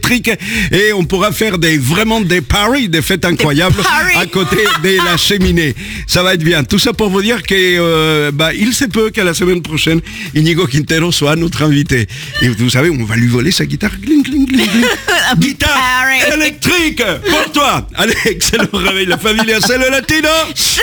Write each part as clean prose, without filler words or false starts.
électrique et on pourra faire vraiment des parties, des fêtes incroyables à côté de la cheminée. Ça va être bien. Tout ça pour vous dire que il se peut qu'à la semaine prochaine, Íñigo Quintero soit notre invité. Et vous savez, on va lui voler sa guitare. Gling, gling, gling, gling. Guitare électrique pour toi. Allez, excellent réveil, la familia, c'est le Latino Show.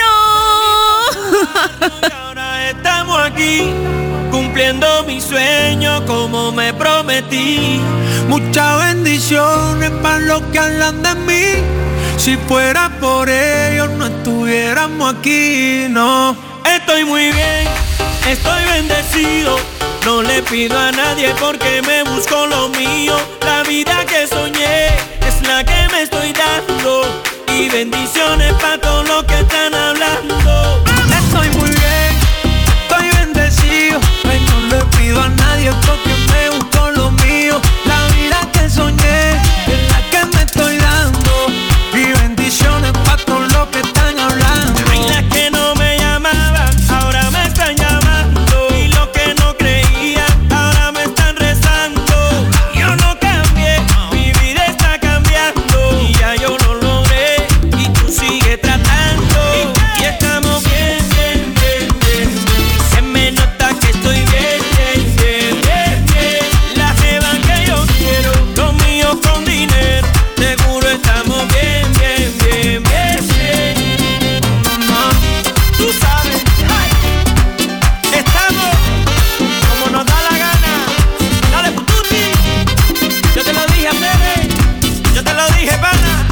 Ahora estamos aquí, cumpliendo mi sueño como me prometí. Muchas bendiciones para los que hablan de mí. Si fuera por ellos no estuviéramos aquí, no. Estoy muy bien, estoy bendecido. No le pido a nadie porque me busco lo mío. La vida que soñé es la que me estoy dando. Y bendiciones para todos los que están hablando. Estoy muy bien, estoy bendecido. Ay, no le pido a nadie porque me busco lo mío. La vida que soñé es la que me estoy dando. Y bendiciones para todos los que están hablando. Ay, las que no me llamaban, ahora me están llamando. Y los que no creían, ahora me están rezando. Yo no cambié, mi vida está cambiando. Y ya yo lo logré, y tú sigues tratando. Y estamos bien, bien, bien, bien. Se me nota que estoy bien, bien, bien, bien, bien. La jeva que yo quiero, lo mío con dinero. Seguro estamos bien, bien, bien, bien, bien. Tú sabes, estamos como nos da la gana. Dale, pututi. Yo te lo dije, Fede. Yo te lo dije, pana.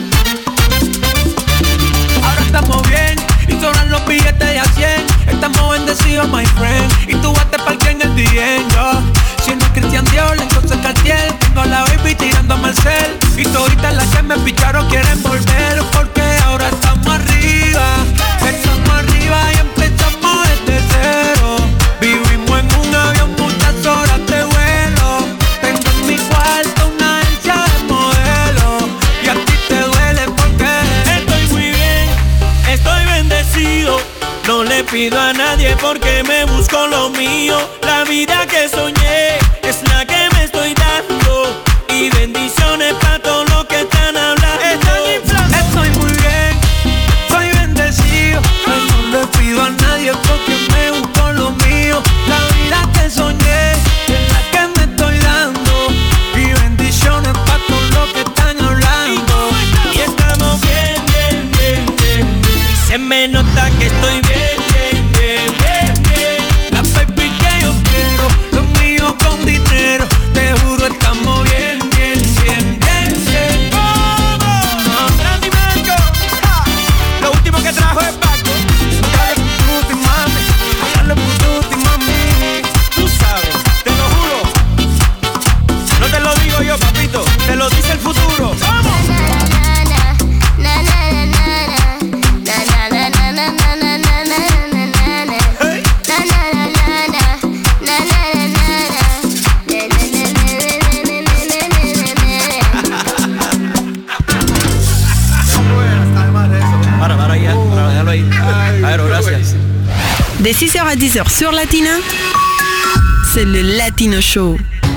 Ahora estamos bien y sobran los billetes de a 100. Estamos bendecidos, my friend. Y tú vas te parque en el DM, yo. Si no es Christian Dior, entonces Cartier. Tengo la baby tirando a Marcel. Y toditas las que me picharon quieren volver. Porque ahora estamos arriba. Estamos arriba y empezamos desde cero. Vivimos en un avión muchas horas de vuelo. Tengo en mi cuarto una agencia de modelo. Y a ti te duele porque estoy muy bien, estoy bendecido. No le pido a nadie porque me busco lo mío. La vida que soñé es la que me estoy dando. Y bendiciones para todos los que están hablando. Estoy muy bien, soy bendecido. Ay, no le pido a nadie porque me busco lo mío. La vida que soñé es la que me estoy dando. Y bendiciones para todos los que están hablando. Y estamos bien, bien, bien, bien. Se me nota que estoy bien, bien, bien, bien, bien. La baby que yo quiero, lo mío con dinero. Te juro estamos bien, bien, bien, bien, bien. ¡Vamos! Randy Mango. Lo último que trajo es Paco. Dale pututi, mami. Dale pututi, mami. Tú sabes, te lo juro. No te lo digo yo, papito. Te lo dice el futuro. ¡Vamos! De 6h à 10h sur Latina, c'est le Latino Show.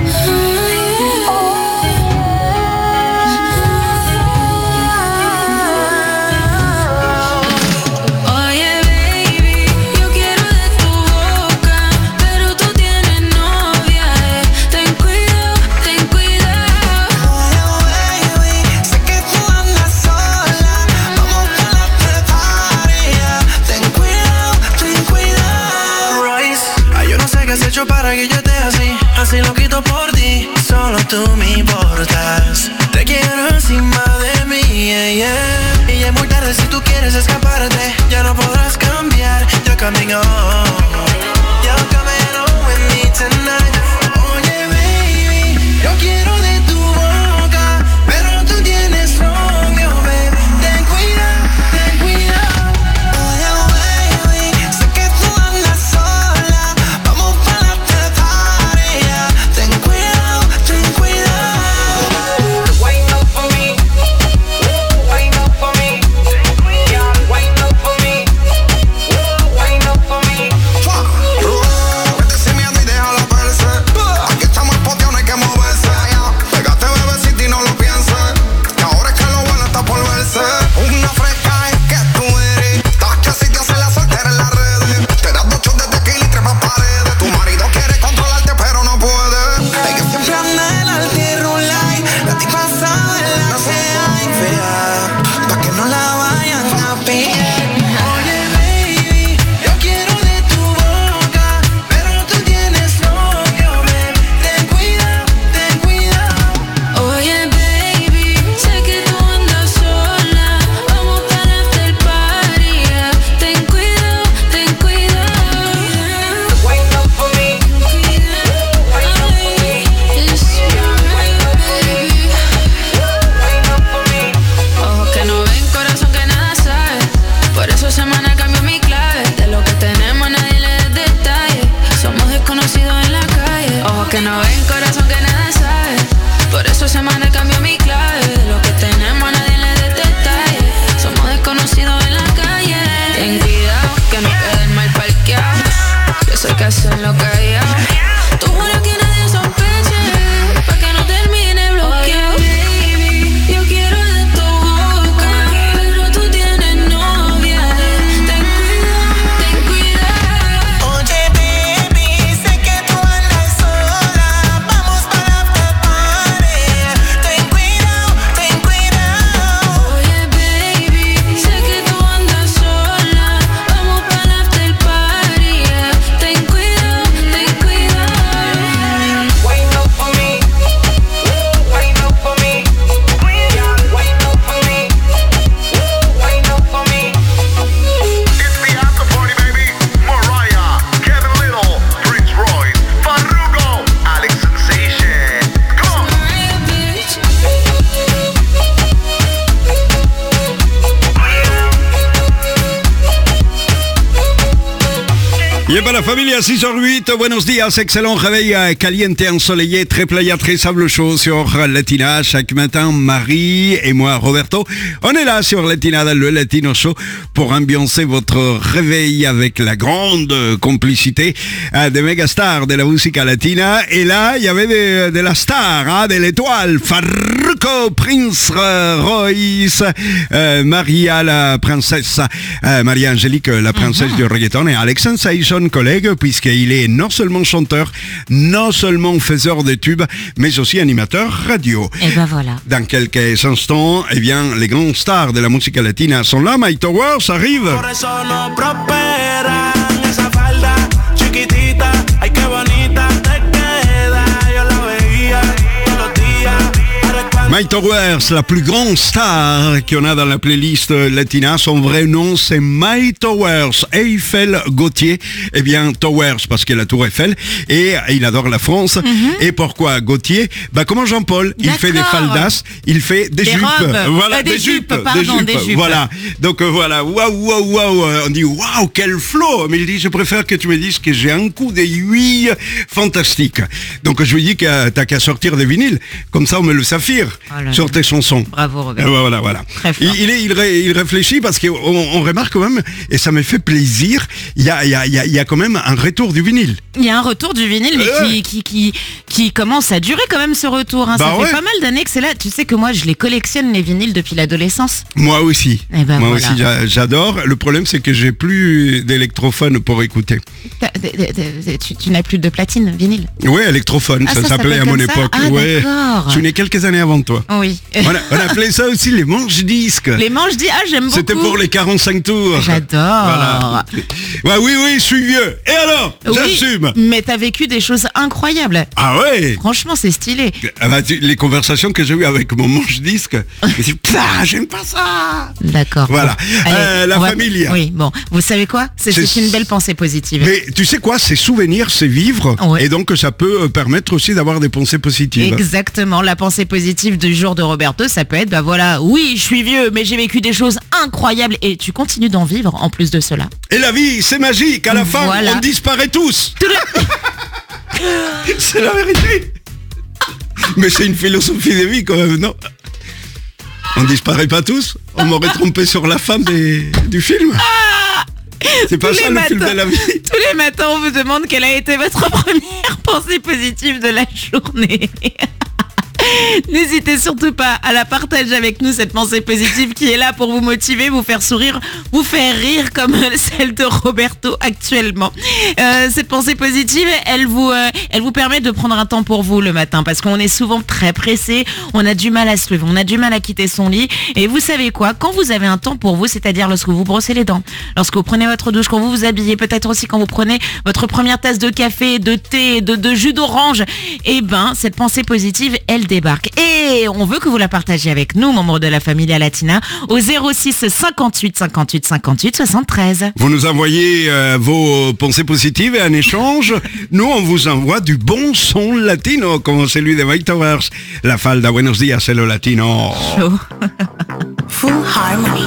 Para que yo esté así, así lo quito por ti. Solo tú me importas. Te quiero encima de mí, yeah, yeah. Y ya es muy tarde si tú quieres escaparte. Ya no podrás cambiar. You're coming home. You're coming home with me tonight. Oye, baby, yo quiero de tu boca, pero tú tienes novio, baby. Ten cuidado, ten cuidado. Oye, baby, sé que tú andas sola. Vamos para la party, yeah. Ten cuidado, ten cuidado. Wine up for me, wine up for me, yeah. Wine up for me, wine up for me. Y para la familia 6h08, buenos días, excellent réveil caliente, ensoleillé, très playa, très sable chaud sur Latina. Chaque matin, Marie et moi, Roberto, on est là sur Latina, dans le Latino Show, pour ambiancer votre réveil avec la grande complicité des méga stars de la musica latina. Et là, il y avait de la star, de l'étoile, Farruko, Prince Royce, Maria la princesse, Maria Angélique la princesse du reggaeton, et Alex Sensation, collègue, puisqu'il est non seulement chanteur, non seulement faiseur de tubes, mais aussi animateur radio. Et ben voilà. Dans quelques instants, eh bien, les grandes stars de la musique latina sont là. Mike Towers arrive. Mike Towers, la plus grande star qu'on a dans la playlist latina, son vrai nom c'est Mike Towers, Eiffel Gauthier. Eh bien Towers parce qu'il a la tour Eiffel et il adore la France. Et pourquoi Gauthier? Bah comme Jean-Paul, il fait des faldas, il fait des jupes. Robes. Voilà, des jupes. Voilà. Donc voilà, waouh, on dit waouh, quel flow. Mais il dit je préfère que tu me dises que j'ai un coup d'aiguille fantastique. Donc je lui dis que t'as qu'à sortir des vinyles, comme ça on me le saphir. Sur tes chansons. Bravo Robert. Voilà. Il réfléchit parce qu'on remarque quand même, et ça me fait plaisir, il y a quand même un retour du vinyle. Il y a un retour du vinyle, mais qui commence à durer quand même ce retour. Hein. Ça fait pas mal d'années que c'est là. Tu sais que moi je les collectionne les vinyles depuis l'adolescence. Moi aussi. Moi aussi j'adore. Le problème c'est que j'ai plus d'électrophone pour écouter. Tu n'as plus de platine vinyle? Oui, électrophone, ça s'appelait à mon époque. D'accord. Je suis né quelques années avant toi. Oui. On appelait ça aussi les manches-disques. Les manches-disques, j'aime beaucoup. C'était pour les 45 tours. J'adore. Voilà. Ouais, oui, je suis vieux. Et alors, j'assume. Mais t'as vécu des choses incroyables. Ah ouais. Franchement, c'est stylé. Les conversations que j'ai eues avec mon manche-disque, j'aime pas ça. D'accord. Voilà. Allez, la famille. Oui, bon. Vous savez quoi? C'est une belle pensée positive. Mais tu sais quoi? C'est souvenirs, c'est vivre. Ouais. Et donc, ça peut permettre aussi d'avoir des pensées positives. Exactement. La pensée positive du jour de Roberto, ça peut être, oui, je suis vieux, mais j'ai vécu des choses incroyables et tu continues d'en vivre en plus de cela. Et la vie, c'est magique. À la fin, on disparaît tous. C'est la vérité. Mais c'est une philosophie de vie quand même, non? On disparaît pas tous. On m'aurait trompé sur la fin du film. C'est pas ça le film de la vie. Tous les matins, on vous demande quelle a été votre première pensée positive de la journée. N'hésitez surtout pas à la partager avec nous, cette pensée positive qui est là pour vous motiver, vous faire sourire, vous faire rire comme celle de Roberto actuellement. Cette pensée positive, elle vous permet de prendre un temps pour vous le matin parce qu'on est souvent très pressé, on a du mal à se lever, on a du mal à quitter son lit. Et vous savez quoi? Quand vous avez un temps pour vous, c'est-à-dire lorsque vous brossez les dents, lorsque vous prenez votre douche, quand vous vous habillez, peut-être aussi quand vous prenez votre première tasse de café, de thé, de jus d'orange, cette pensée positive, elle débarque. Et on veut que vous la partagiez avec nous, membres de la Familia Latina, au 06 58 58 58 73. Vous nous envoyez vos pensées positives et en échange, nous on vous envoie du bon son latino, comme celui de Mike Towers. La falda, buenos días, c'est le latino. Show. Full Harmony.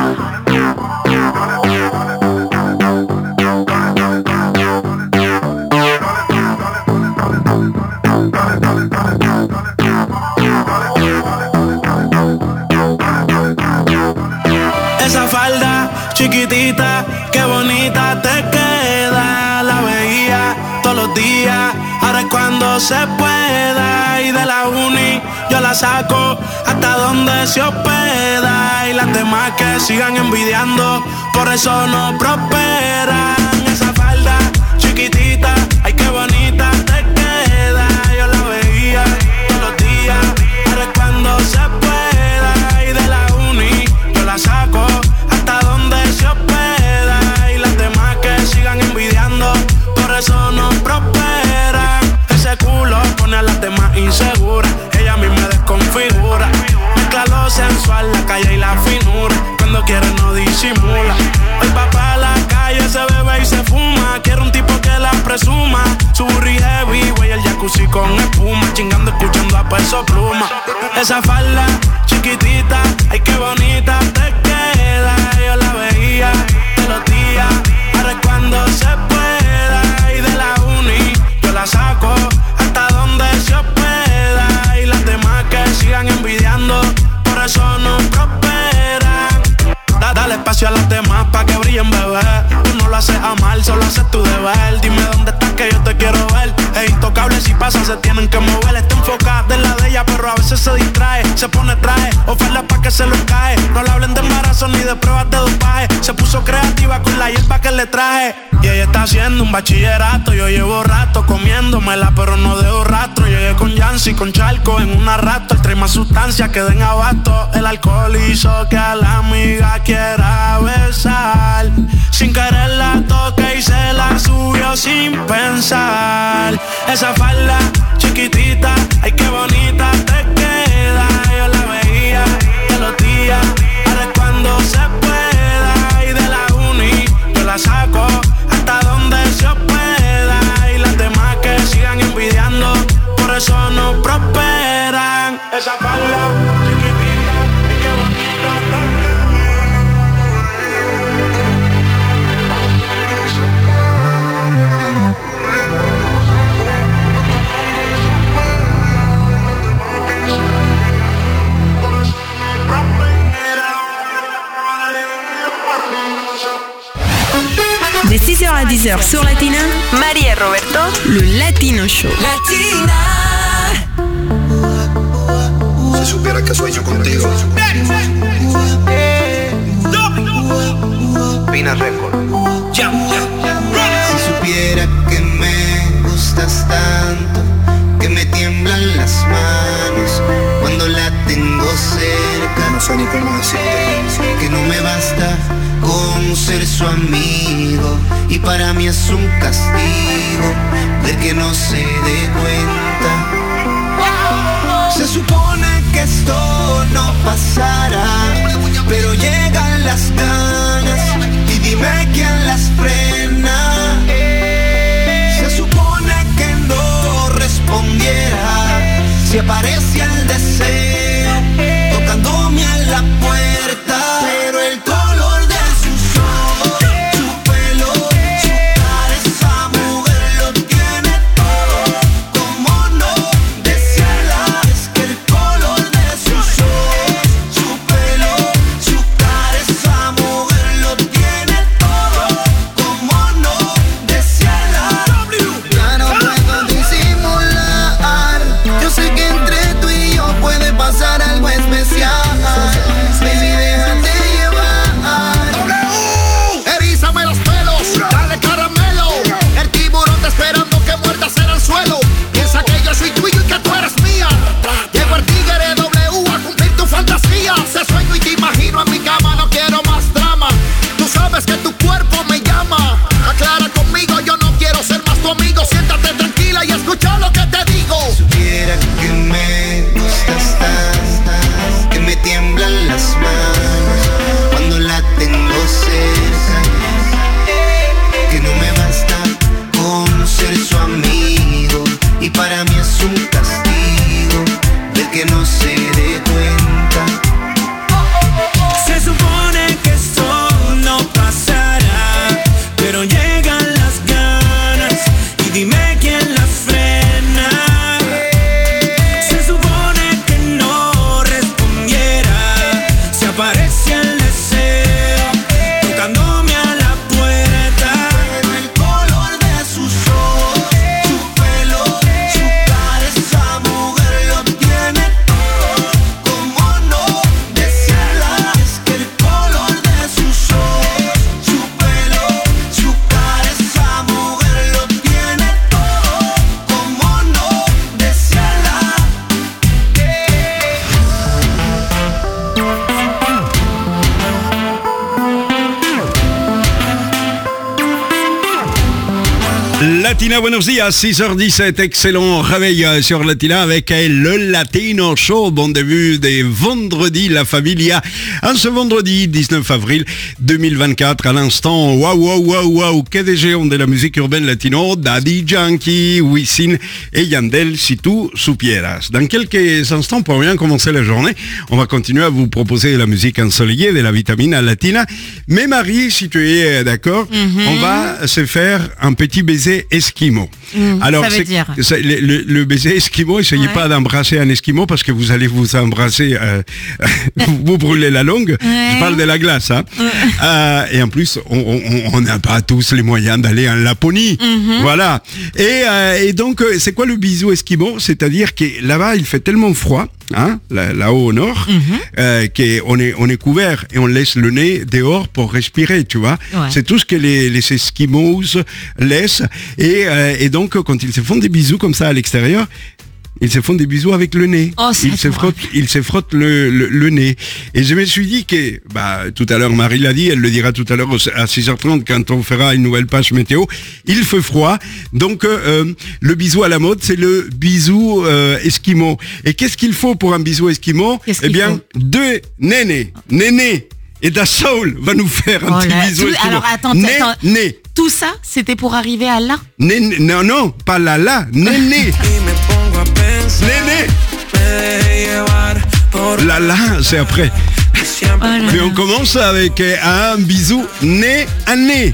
Esa falda chiquitita, qué bonita te queda. La veía todos los días, ahora es cuando se pueda. Y de la uni yo la saco hasta donde se hospeda. Y las demás que sigan envidiando, por eso no prosperan. Esa falda chiquitita, ay qué bonita te queda. Yo la veía todos los días, ahora es cuando se pueda. Y de la uni yo la saco hasta donde se hospeda. Y las demás que sigan envidiando, por eso no prosperan. Ese culo pone a las demás inseguras, ella a mí me desconfigura. Mezcla lo sensual, la calle y la finura, cuando quiere no disimula. Hoy va pa' la calle, se bebe y se fuma. Quiero un tipo que la presuma. Su burri heavy, güey, el jacuzzi con espuma. Chingando, escuchando a Peso Pluma. Esa falda chiquitita, ay qué bonita te queda. Yo la veía todos los días, ahora es cuando se puede. veces se distrae, se pone traje, oferta pa' que se lo cae. No le hablen de embarazo ni de pruebas de dopaje. Se puso creativa con la hierba que le traje. Y ella está haciendo un bachillerato. Yo llevo rato comiéndomela, pero no dejo rastro. Llegué con Yancy, con Charco en una rato. El trae más sustancia que den abasto. El alcohol hizo que a la amiga quiera besar. Sin querer la toqué y se la subió sin pensar. Esa falda chiquitita, ay qué bonita te queda. Yo la veía de los días, ahora es cuando se pueda. Y de la uni yo la saco hasta donde se pueda. Y las demás que sigan envidiando, por eso no prosperan. Esa falda chiquitita, ay qué bonita te queda. De 6h à 10h sur Latina, María y Roberto, le Latino Show. Latina. Si supiera que sueño contigo. Pina Record. Si supiera que me gustas tanto, que me tiemblan las manos cuando la tengo cerca. No sé ni cómo decirte. Que no me basta con ser su amigo y para mí es un castigo ver que no se dé cuenta. Se supone que esto no pasará, pero llegan las ganas y dime quién las frena. Se supone que no respondiera si aparece el deseo tocándome a la puerta, pero el color de sus ojos, su pelo, su cara, esa mujer lo tiene todo. Como no desearla, es que el color de sus ojos, su pelo, su cara, esa mujer lo tiene todo. Como no desearla. Ya no puedo disimular, yo sé que entre tú y yo puede pasar algo especial. Baby, déjate llevar. Erízame los pelos, dale caramelo. El tiburón está esperando que muerdas en el suelo. Piensa que yo soy tuyo y que tú eres mía. Llego el tigre W a cumplir tu fantasía. Te sueño y te imagino en mi cama, no quiero más drama. Tú sabes que tu cuerpo me llama. Aclara conmigo, yo no quiero ser más tu amigo. Siéntate tranquila y escucha lo que te digo. Supiera que me gustas tanto, que me tiemblan las manos cuando la tengo cerca, que no me basta con ser su amigo y para mí es un castigo ver que no se dé cuenta. Se supone que esto no pasará, pero llegan las ganas y dime quién las frena. Se supone que no respondiera si aparece el deseo tocándome a la puerta. Pero el color de sus ojos, su pelo, su cara, esa mujer lo tiene todo. Como no desearla, es que el color de sus ojos, su pelo, su cara, esa mujer lo tiene todo. Como no desearla. Latina, buenos días, 6h17, excellent réveil sur Latina avec le Latino Show, bon début des vendredis, la familia, en ce vendredi 19 avril 2024, à l'instant, waouh, que des géants de la musique urbaine latino, Daddy Yankee, Wisin et Yandel, si tú supieras. Dans quelques instants, pour bien commencer la journée, on va continuer à vous proposer de la musique ensoleillée, de la vitamine latina, mais Marie, si tu es d'accord, on va se faire un petit baiser esquimau. Alors, ça veut dire le baiser esquimau, essayez pas d'embrasser un esquimau parce que vous allez vous embrasser, vous brûlez la langue. Je parle de la glace, hein. Et en plus, on n'a pas tous les moyens d'aller en Laponie. Voilà. Et donc, c'est quoi le bisou esquimau? C'est-à-dire que là-bas, il fait tellement froid, hein, là-haut au nord, qu'on est couvert et on laisse le nez dehors pour respirer, tu vois. C'est tout ce que les Esquimaux laissent. Et donc, quand ils se font des bisous comme ça à l'extérieur, ils se font des bisous avec le nez. Ils se frottent le nez. Et je me suis dit que, tout à l'heure, Marie l'a dit, elle le dira tout à l'heure à 6h30 quand on fera une nouvelle page météo. Il fait froid. Donc, le bisou à la mode, c'est le bisou esquimau. Et qu'est-ce qu'il faut pour un bisou esquimau? Eh bien, 2 nénés. Néné et Dassault va nous faire un petit bisou esquimau. Alors, attends. Tout ça, c'était pour arriver à là? Non, pas là. Néné. Néné. Là, c'est après. Mais on commence avec un bisou nez à nez.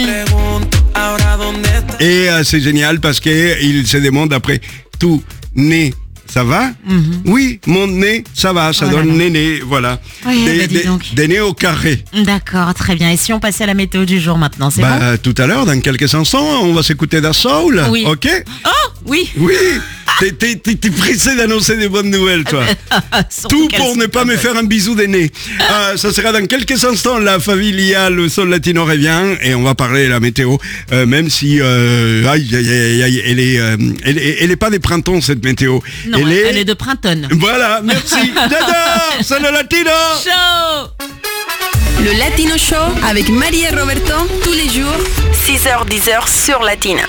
Et c'est génial parce qu'il se demande après tout nez. Ça va? Oui, mon nez, ça va, ça donne néné, voilà. Des nez au carré. D'accord, très bien. Et si on passait à la météo du jour maintenant, c'est bon? Tout à l'heure, dans quelques instants, on va s'écouter Dassault, ok? Oh, oui. Oui. T'es pressé d'annoncer des bonnes nouvelles, toi. Tout pour ne pas me faire un bisou des nez. Ça sera dans quelques instants, la familiale, le sol latino revient et on va parler de la météo, même si elle est pas des printemps, cette météo. Non, elle est de printemps. Voilà, merci. J'adore, c'est le latino. Show. Le Latino Show avec Marie et Roberto tous les jours, 6h-10h sur Latina.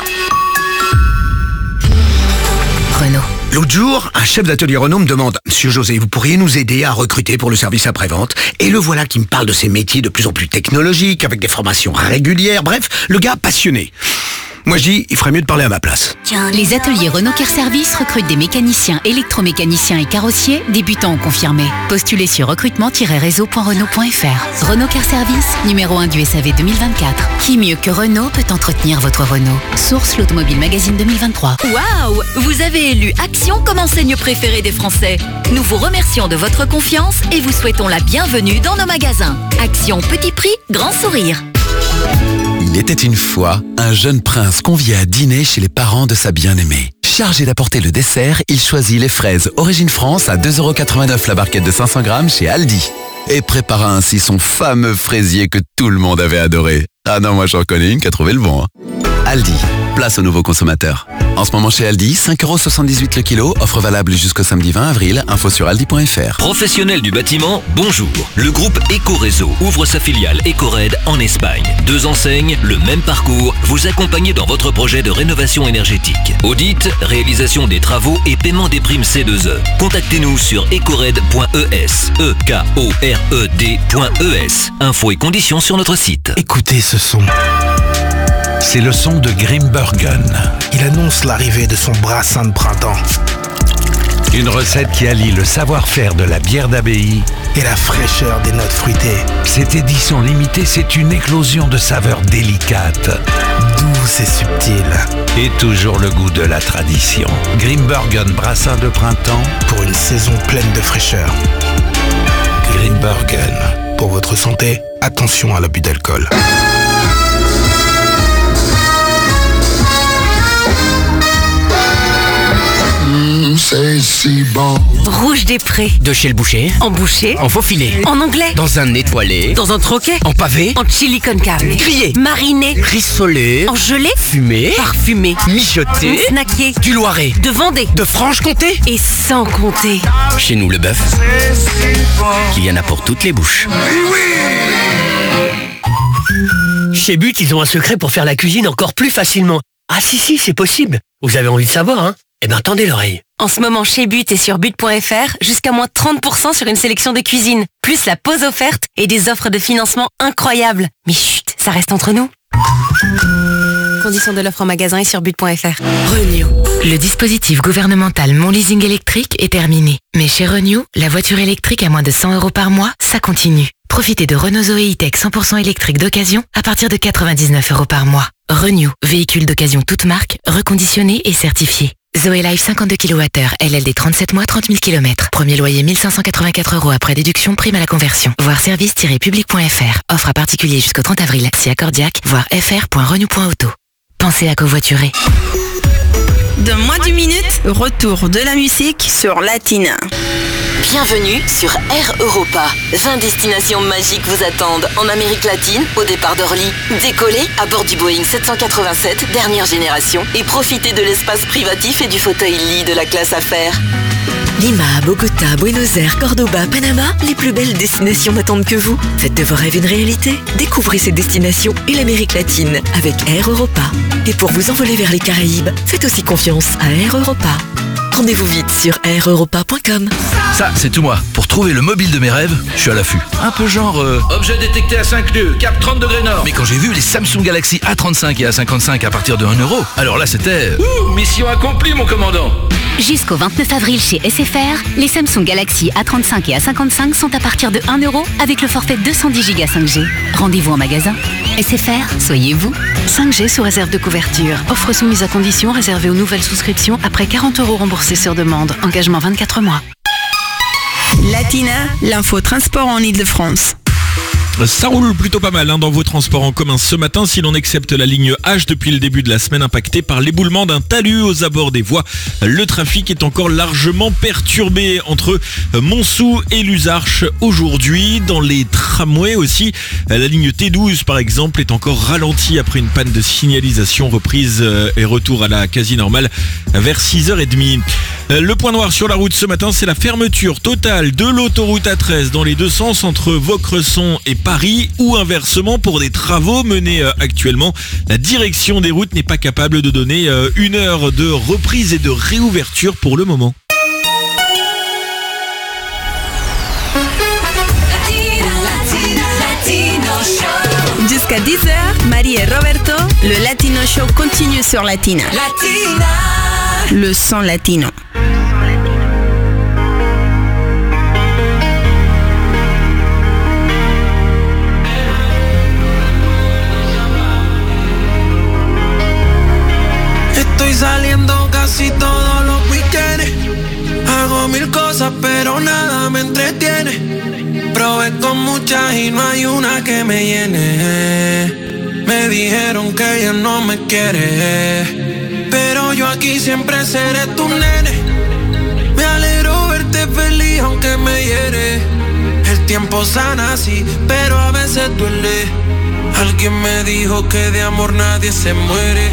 Renault. L'autre jour, un chef d'atelier Renault me demande « Monsieur José, vous pourriez nous aider à recruter pour le service après-vente ?» Et le voilà qui me parle de ces métiers de plus en plus technologiques, avec des formations régulières, bref, le gars passionné. Moi je dis, il ferait mieux de parler à ma place. Les ateliers Renault Car Service recrutent des mécaniciens, électromécaniciens et carrossiers, débutants ou confirmés. Postulez sur recrutement-réseau.renault.fr. Renault Car Service, numéro 1 du SAV 2024. Qui mieux que Renault peut entretenir votre Renault? Source l'Automobile Magazine 2023. Waouh! Vous avez élu Action comme enseigne préférée des Français. Nous vous remercions de votre confiance et vous souhaitons la bienvenue dans nos magasins. Action petit prix, grand sourire. Il était une fois un jeune prince convié à dîner chez les parents de sa bien-aimée. Chargé d'apporter le dessert, il choisit les fraises Origine France à 2,89€ la barquette de 500 grammes chez Aldi. Et prépara ainsi son fameux fraisier que tout le monde avait adoré. Ah non, moi j'en connais une qui a trouvé le bon. Aldi, place aux nouveaux consommateurs. En ce moment chez Aldi, 5,78€ le kilo, offre valable jusqu'au samedi 20 avril, info sur aldi.fr. Professionnels du bâtiment, bonjour. Le groupe Ecoréseau ouvre sa filiale Ecored en Espagne. 2 enseignes, le même parcours, vous accompagner dans votre projet de rénovation énergétique. Audit, réalisation des travaux et paiement des primes C2E. Contactez-nous sur ecored.es, EKORED.es. Infos et conditions sur notre site. Écoutez ce son. C'est le son de Grimbergen. Il annonce l'arrivée de son brassin de printemps. Une recette qui allie le savoir-faire de la bière d'abbaye et la fraîcheur des notes fruitées. Cette édition limitée, c'est une éclosion de saveurs délicates, douces et subtiles. Et toujours le goût de la tradition. Grimbergen brassin de printemps pour une saison pleine de fraîcheur. Grimbergen. Pour votre santé, attention à l'abus d'alcool. C'est si bon. Rouge des Prés. De chez le boucher. En boucher. En faux filet. En anglais. Dans un étoilé. Dans un troquet. En pavé. En chili con carne. Grillé. Mariné. Rissolé. En gelée. Fumé. Parfumé. Mijoté. Snacké. Du Loiret. De Vendée. De Franche-Comté. Et sans compter. Chez nous, le bœuf. Il y en a pour toutes les bouches. Chez But, ils ont un secret pour faire la cuisine encore plus facilement. Ah si, c'est possible. Vous avez envie de savoir, hein? Eh ben, tendez l'oreille. En ce moment, chez But et sur but.fr, jusqu'à moins 30% sur une sélection de cuisine. Plus la pause offerte et des offres de financement incroyables. Mais chut, ça reste entre nous. Conditions de l'offre en magasin et sur but.fr. Renew. Le dispositif gouvernemental Mon Leasing électrique est terminé. Mais chez Renew, la voiture électrique à moins de 100€ par mois, ça continue. Profitez de Renault Zoé E-Tech 100% électrique d'occasion à partir de 99€ par mois. Renew, véhicule d'occasion toute marque, reconditionné et certifié. Zoé Life 52 kWh, LLD 37 mois, 30 000 km. Premier loyer 1584 € après déduction, prime à la conversion. Voir service-public.fr. Offre à particulier jusqu'au 30 avril. Si accordiaque, voir fr.renew.auto. Pensez à covoiturer. Dans moins d'une minute, retour de la musique sur Latina. Bienvenue sur Air Europa. 20 destinations magiques vous attendent en Amérique latine au départ d'Orly. Décollez à bord du Boeing 787 dernière génération et profitez de l'espace privatif et du fauteuil lit de la classe affaires. Lima, Bogota, Buenos Aires, Cordoba, Panama, les plus belles destinations n'attendent que vous. Faites de vos rêves une réalité. Découvrez ces destinations et l'Amérique latine avec Air Europa. Et pour vous envoler vers les Caraïbes, faites aussi confiance à Air Europa. Rendez-vous vite sur aireuropa.com. Ça, c'est tout moi. Pour trouver le mobile de mes rêves, je suis à l'affût. Un peu genre... objet détecté à 5 nœuds, cap 30 degrés nord. Mais quand j'ai vu les Samsung Galaxy A35 et A55 à partir de 1 €, alors là c'était... mission accomplie mon commandant. Jusqu'au 29 avril chez SFR, les Samsung Galaxy A35 et A55 sont à partir de 1 € avec le forfait 210 Go 5G. Rendez-vous en magasin. SFR, soyez vous. 5G sous réserve de couverture. Offre soumise à condition réservée aux nouvelles souscriptions après 40 € remboursés sur demande. Engagement 24 mois. Latina, l'info transport en Ile-de-France. Ça roule plutôt pas mal dans vos transports en commun ce matin, si l'on accepte la ligne H depuis le début de la semaine impactée par l'éboulement d'un talus aux abords des voies. Le trafic est encore largement perturbé entre Montsou et Luzarches aujourd'hui. Dans les tramways aussi, la ligne T12 par exemple est encore ralentie après une panne de signalisation, reprise et retour à la quasi normale vers 6h30. Le point noir sur la route ce matin, c'est la fermeture totale de l'autoroute A13 dans les deux sens entre Vaucresson et Paris, ou inversement pour des travaux menés actuellement. La direction des routes n'est pas capable de donner une heure de reprise et de réouverture pour le moment. Jusqu'à 10h, Marie et Roberto, le Latino Show continue sur Latina. Le son latino. Estoy saliendo casi todos los weekends. Hago 1000 cosas pero nada me entretiene. Probé con muchas y no hay una que me llene. Me dijeron que ella no me quiere, pero yo aquí siempre seré tu nene. Me alegro verte feliz aunque me hiere. El tiempo sana sí, pero a veces duele. Alguien me dijo que de amor nadie se muere.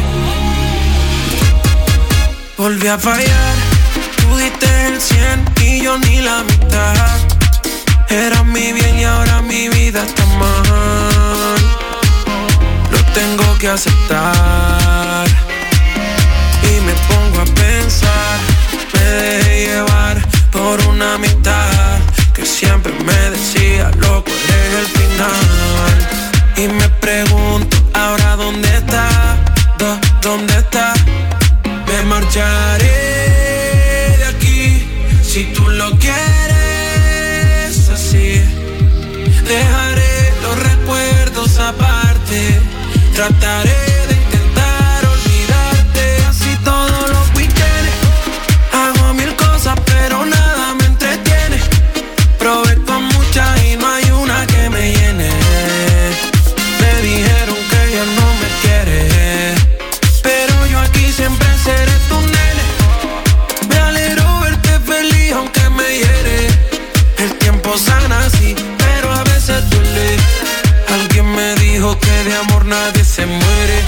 Volví a fallar, tú diste el 100 y yo ni la mitad. Eras mi bien y ahora mi vida está mal. Lo tengo que aceptar. Y me pongo a pensar, me dejé llevar por una amistad que siempre me decía, loco, eres el final. Y me pregunto, ahora dónde está, dónde está. Me marcharé de aquí si tú lo quieres así. Dejaré los recuerdos aparte. Trataré de intentar olvidarte. Así todos los weekends. Hago 1000 cosas pero nada me entretiene. Probé con muchas y no hay una que me llene. Me dijeron que ella no me quiere, pero yo aquí siempre seré tu nene. Me alegro verte feliz aunque me hiere. El tiempo sana así, pero a veces duele. Alguien me dijo que de amor nadie se muere.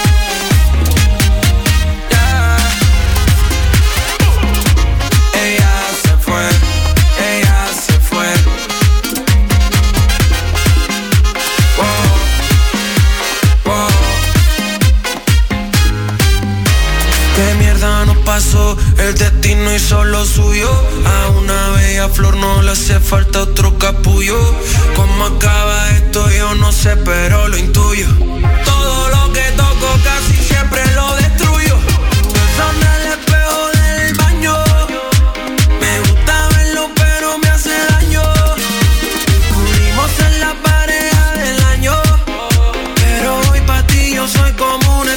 Yeah. Ella se fue, ella se fue. Wow, wow. ¿Qué mierda nos pasó? El destino hizo lo suyo. A una bella flor no le hace falta otro capullo. ¿Cómo acaba esto? Yo no sé, pero lo intuyo. Todo lo que toco casi siempre lo destruyo. Son el espejo del baño. Me gusta verlo, pero me hace daño. Pudimos ser la pareja del año, pero hoy pa' ti yo soy como una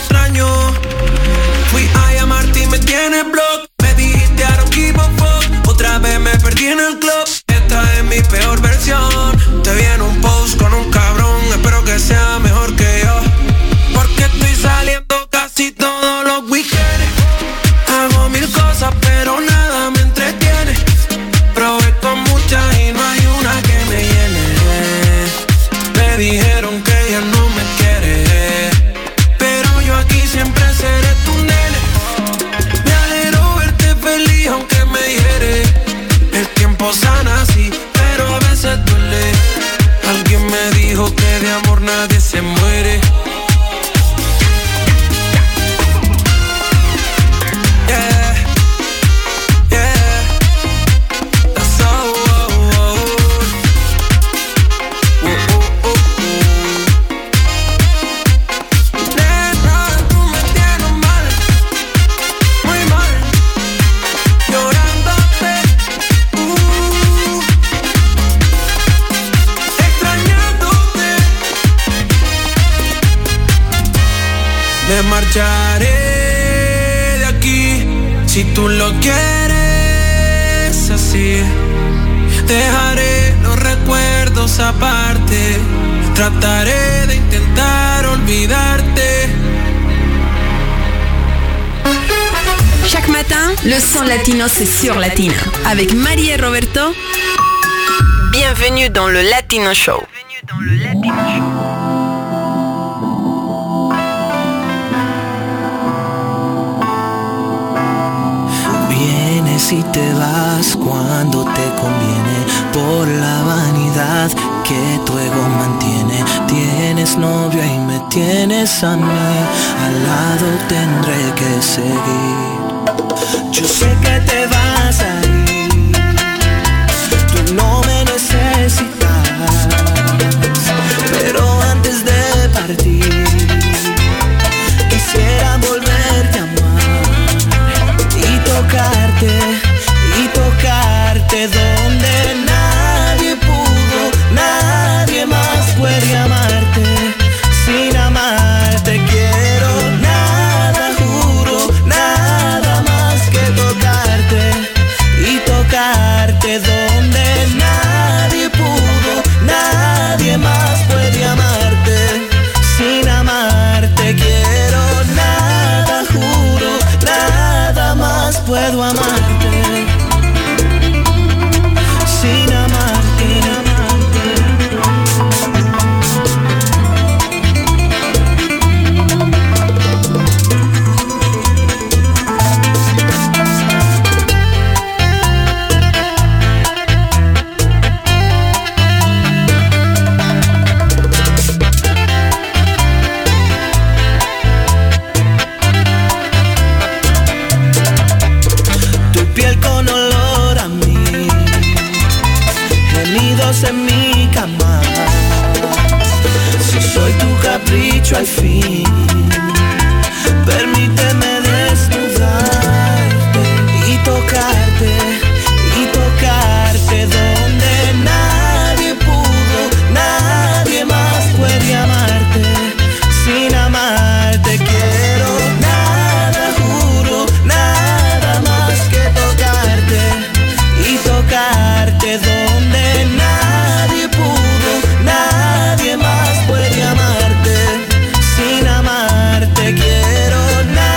mi peor versión. Te vi en un post con un cabrón, espero que sea mejor que yo. Porque estoy saliendo casi todos los weekends. Hago mil cosas pero nada me entretiene. Probé con muchas y no hay una que me llene. Me dijeron que ella no me quiere, pero yo aquí siempre seré tu nene. Me alegro verte feliz aunque me hiere. El tiempo sana así, pero a veces duele. Alguien me dijo que de amor nadie se muere. Me marcharé de aquí si tú lo quieres así. Dejaré los recuerdos aparte. Trataré de intentar olvidarte. Chaque matin, le son latino c'est sur Latina. Avec Marie et Roberto. Bienvenue dans le Latino Show. Si te vas cuando te conviene, por la vanidad que tu ego mantiene. Tienes novio y me tienes a mí, al lado tendré que seguir. Yo sé que te vas a ir, tú no me necesitas, pero antes de partir quisiera volverte a amar y tocarte donde nadie pudo, nadie más puede amarte. Sin amarte quiero nada, juro, nada más que tocarte donde nadie pudo, nadie más puede amarte. Sin amarte quiero nada, juro, nada más puedo amarte. Sin amarte. En mi cama, si soy tu capricho al fin, permíteme desnudarte y tocarte donde nadie pudo, nadie más puede amarte. Sin amarte quiero nada, juro, nada más que tocarte donde nadie pudo, nadie más puede amarte. Sin amarte quiero nada.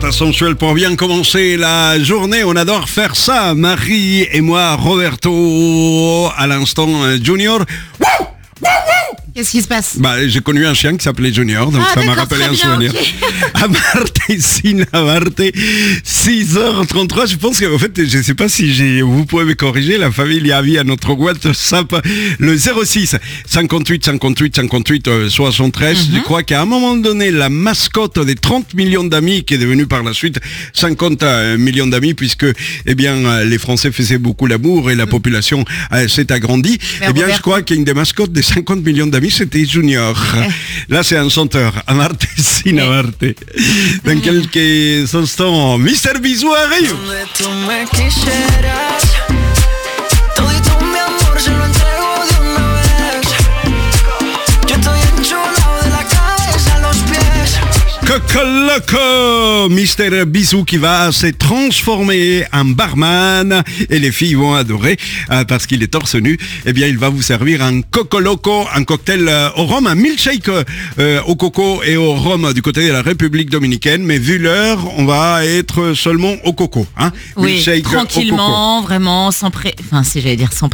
bachata sensuelle pour bien commencer la journée. On adore faire ça, Marie et moi, Roberto, à l'instant Junior. Qu'est-ce qui se passe? J'ai connu un chien qui s'appelait Junior, donc ça m'a rappelé un souvenir. Okay. Amarte, Sinamarte, 6h33. Je pense qu'en fait, je ne sais pas si vous pouvez me corriger, la famille a vu à notre WhatsApp le 06 58 58 58 73. Je crois qu'à un moment donné, la mascotte des 30 millions d'amis, qui est devenue par la suite 50 millions d'amis, puisque les Français faisaient beaucoup l'amour et la population s'est agrandie. Je crois qu'une des mascottes des 50 millions d'amis, c'était Junior. Là, c'est un chanteur. Amarte, Sinamarte. Dans quelques instants, Mr. Bisou arrive. Coco, Mr. Bisou qui va se transformer en barman et les filles vont adorer parce qu'il est torse nu. Il va vous servir un Coco Loco, un cocktail au rhum, un milkshake au coco et au rhum du côté de la République dominicaine. Mais vu l'heure, on va être seulement au coco. Oui, milkshake tranquillement, vraiment, sans pression. Sans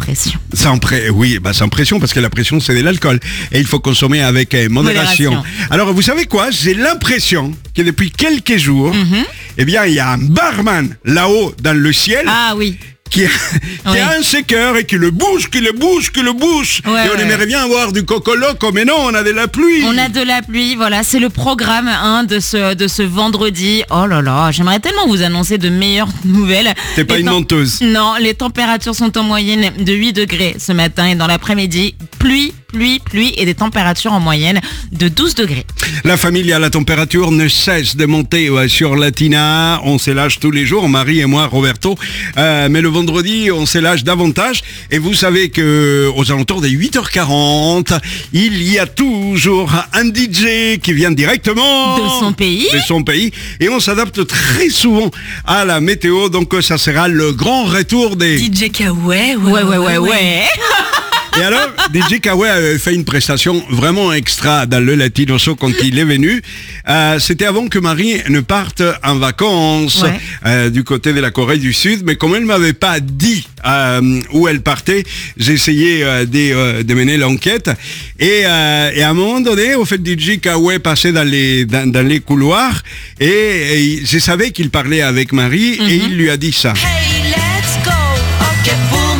pression parce que la pression c'est de l'alcool et il faut consommer avec modération. Alors vous savez quoi, j'ai l'impression que depuis quelques jours, il y a un barman là-haut dans le ciel. Ah oui. Qui a un shaker et qui le bouge. Ouais, on aimerait bien avoir du Coco Loco, mais non, on a de la pluie. On a de la pluie, voilà, c'est le programme de ce vendredi. Oh là là, j'aimerais tellement vous annoncer de meilleures nouvelles. T'es pas une menteuse. Non, les températures sont en moyenne de 8 degrés ce matin et dans l'après-midi, pluie et des températures en moyenne de 12 degrés. La famille à la température ne cesse de monter sur Latina. On s'élage tous les jours, Marie et moi, Roberto. Mais le vendredi, on s'élage davantage. Et vous savez que aux alentours des 8h40, il y a toujours un DJ qui vient directement de son pays. Et on s'adapte très souvent à la météo. Donc ça sera le grand retour des DJ Kawe. Ouais. Et alors, DJ Kawe a fait une prestation vraiment extra dans le Latino Show quand il est venu. C'était avant que Marie ne parte en vacances du côté de la Corée du Sud. Mais comme elle ne m'avait pas dit où elle partait, j'ai essayé de mener l'enquête. Et à un moment donné, au fait, DJ Kawe passait dans les couloirs et je savais qu'il parlait avec Marie et il lui a dit ça. Hey, let's go, okay,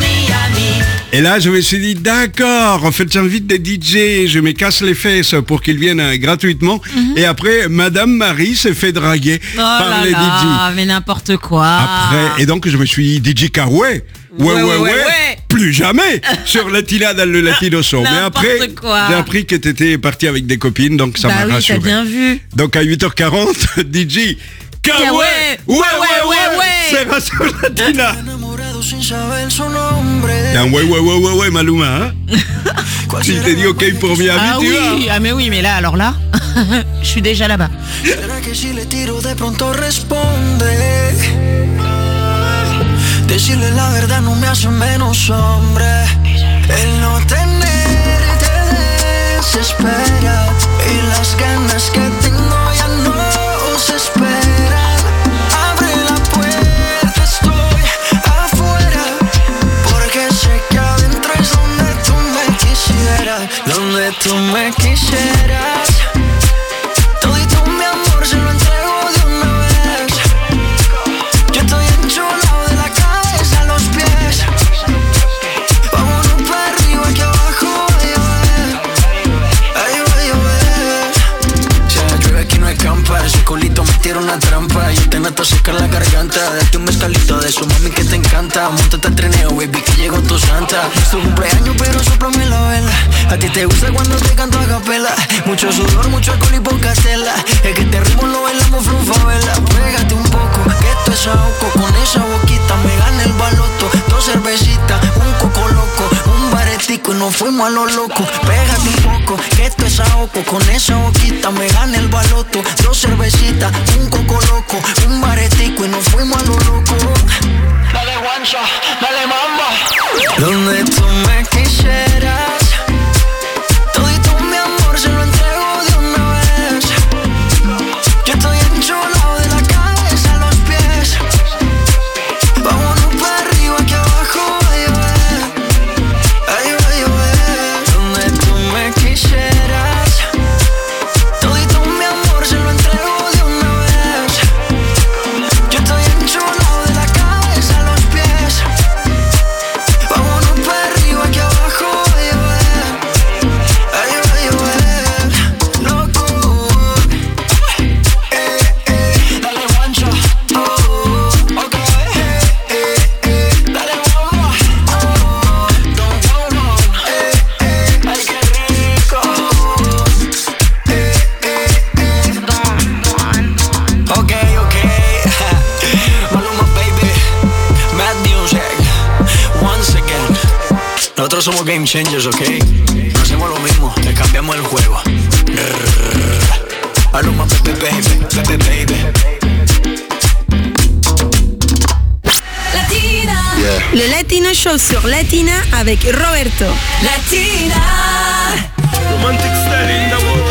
et là, je me suis dit, d'accord, en fait, j'invite des DJ, je me casse les fesses pour qu'ils viennent gratuitement. Et après, Madame Marie s'est fait draguer par les DJ. Mais n'importe quoi. Après, et donc, je me suis dit, DJ Kawe, ouais, plus jamais sur Latina dans le Latino Show. Mais après, j'ai appris que t'étais parti avec des copines, donc ça m'a rassuré. T'as bien vu. Donc, à 8h40, DJ Kawe, ouais, c'est ra sur Latina. Ouais, Maluma, hein. Si t'es dit ok pour Miami, mais là, alors là, je suis déjà là-bas. Decirle la verdad no me hace menos hombre. El no tener te desespera y las ganas que tengo ya no se esperan. Abre la puerta, estoy afuera, porque sé que adentro es donde tú me quisieras, donde tú me quisieras. Todito mi amor se lo entrego de una vez. Yo estoy enchulado de la cabeza a los pies. Vámonos para arriba que abajo va a llover. Ay, va a llover. Si la llueve aquí no escampa. Ese colito me tira una trampa. Yo te nato seca la garganta. Date un mezcalito de su mami que te encanta. Móntate al trineo, baby, que llegó tu santa. Es tu cumpleaños pero sóplame la vela. A ti te gusta cuando te canto a capela. Mucho sudor, mucho alcohol y poca tela. Es que este ritmo lo bailamos flow favela. Pégate un poco, que esto es ahogo. Con esa boquita me gana el baloto. 2 cervecitas, un coco loco, un baretico y nos fuimos a lo loco. Pégate un poco, que esto es ahogo. Con esa boquita me gana el baloto. 2 cervecitas, un coco loco, un baretico y nos fuimos a lo loco. Dale guancha, dale mamba. Donde tú me quisieras. Todito mi amor se lo entrego de una vez. Yo estoy enchulado de la cabeza. Nosotros somos game changers, ¿ok? No hacemos lo mismo, le cambiamos el juego. Paloma, baby, baby, baby. Latina. Le Latino Show sur Latina avec Roberto. Latina. Romantic style in the world.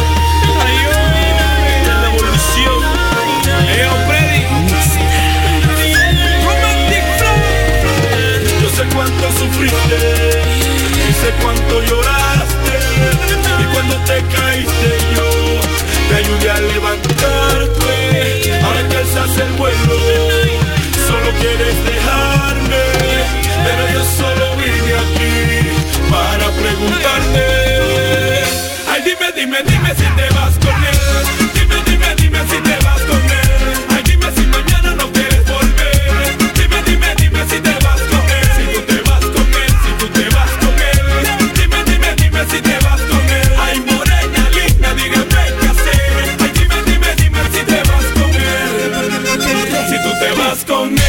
La evolución. Freddy. Romantic flow. Yo sé cuánto sufriste y sé cuánto lloraste. Y cuando te caíste yo te ayudé a levantarte. Ahora que alzas el vuelo, solo quieres dejarme, pero yo solo vine aquí para preguntarte. Ay, dime si te vas con él. Dime si te vas con él. Ay, dime si mañana no quieres volver. Dime si te vas con él. Si tú te vas con él, si tú te vas con él. Dime si te vas con él. Ay, morena linda, dígame qué hacer. Ay, dime si te vas con él. Si tú te vas con él.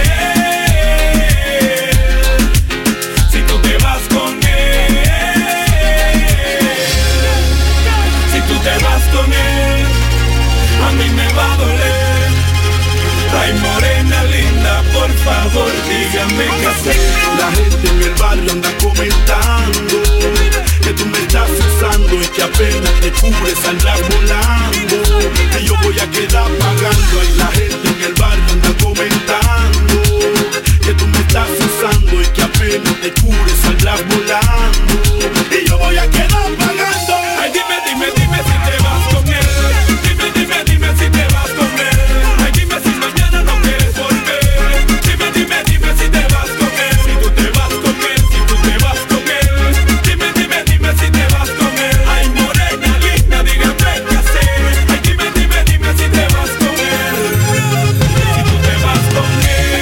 Por favor, dígame qué hacer. La gente en el barrio anda comentando que tú me estás usando y que apenas te cubres andar volando. Que yo voy a quedar pagando. Y la gente en el barrio anda comentando que tú me estás usando y que apenas te cubres andar volando. Y yo voy a quedar pagando. Ay, dime si te vas con él. Dime si te vas con él. Ay, dime si mañana no quieres volver. Dime si te vas con él. Si tú te vas con él, si tú te vas con él. Dime si te vas con él. Ay, morena linda, dígame qué hacer. Ay, dime si te vas con él. Si tú te vas con él.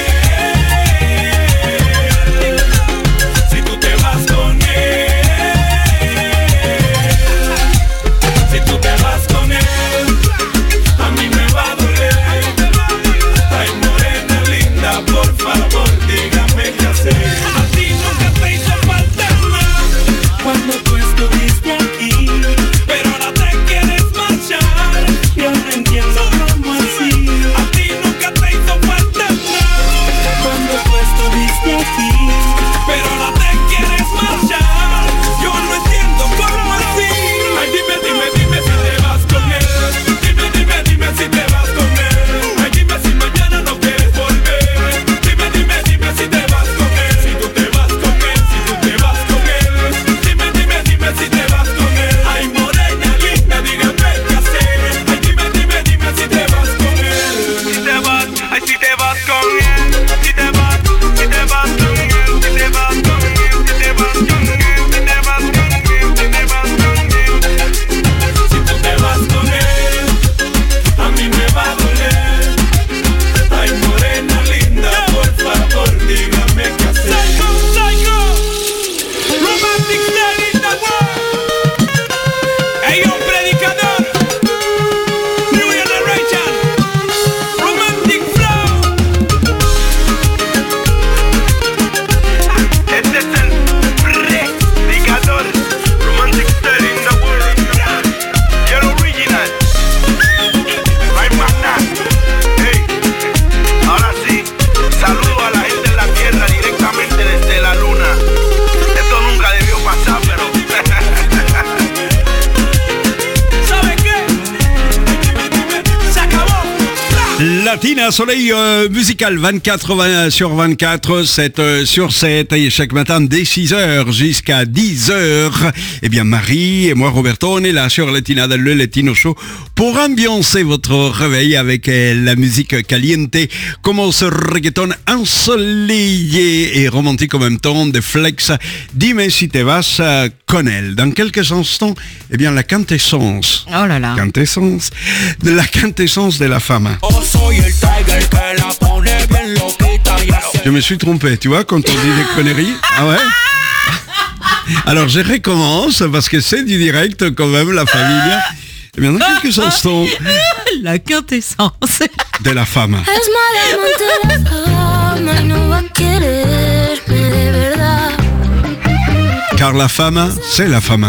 Si tú te vas con él. Si tú te vas con él, a mí me va a doler. Ay, morena linda, por favor, dígame qué hacer. A ti nunca te hizo falta nada cuando tú estuviste aquí, pero ahora te quieres marchar. Yo no entiendo cómo así. A ti nunca te hizo falta nada cuando tú estuviste aquí, pero ahora te quieres marchar. Yo no entiendo cómo así. Ay, dime si te vas con él. Dime si te vas con él. Ay, dime si mañana no quieres volver. Dime si te vas con él. Si tú te vas con él, si tú te vas con él. Dime si te vas con él. Ay, morena linda, dígame qué hacer. Ay, dime si te vas con él. Si te vas, ay, si te vas con él. Si te vas con él. Si te vas con él. Si te vas con él. Si te vas con él. Si te vas con él. Si te vas con él. Si tú te vas con él, a mí me va a doler. Ay, morena linda, por favor, dígame qué hacer. Psycho, romantic style in the world. Hey, yo, predicador, new generation, romantic flow. Este es el predicador, romantic style in the world. Y el original. No hay más nada. Hey, ahora sí, saludo a la gente en la tierra directamente desde la luna. Esto nunca debió pasar, pero ¿sabe qué? Se acabó. Latina, soleil musical 24 sur 24, 7 sur 7, et chaque matin dès 6h jusqu'à 10h. Eh bien, Marie et moi, Roberto, on est là sur Latina, dans le Latino Show, pour ambiancer votre réveil avec la musique caliente, comme ce reggaeton ensoleillé et romantique en même temps de Flex. Dime si te vas con él. Dans quelques instants, eh bien, la quintessence. Oh là là. Quintessence de la femme. Je me suis trompé, tu vois, quand on dit des conneries. Ah ouais? Alors je recommence parce que c'est du direct quand même, la famille. Eh bien, dans quelques instants. La quintessence de la femme. Es mala amante la fama y no va a quererme de verdad. car la femme, c'est la femme.